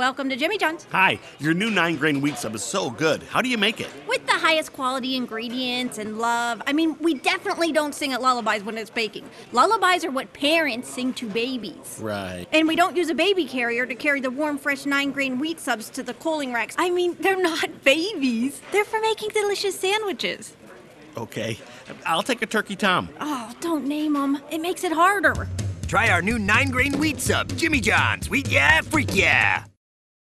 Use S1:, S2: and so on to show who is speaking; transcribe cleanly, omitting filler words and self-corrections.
S1: Welcome to Jimmy John's.
S2: Hi, your new 9-grain wheat sub is so good. How do you make it?
S1: With the highest quality ingredients and love. I mean, we definitely don't sing at lullabies when it's baking. Lullabies are what parents sing to babies.
S2: Right.
S1: And we don't use a baby carrier to carry the warm, fresh 9-grain wheat subs to the cooling racks. I mean, they're not babies. They're for making delicious sandwiches.
S2: Okay, I'll take a Turkey Tom.
S1: Oh, don't name them. It makes it harder.
S3: Try our new 9-grain wheat sub, Jimmy John's. Wheat yeah, freak yeah.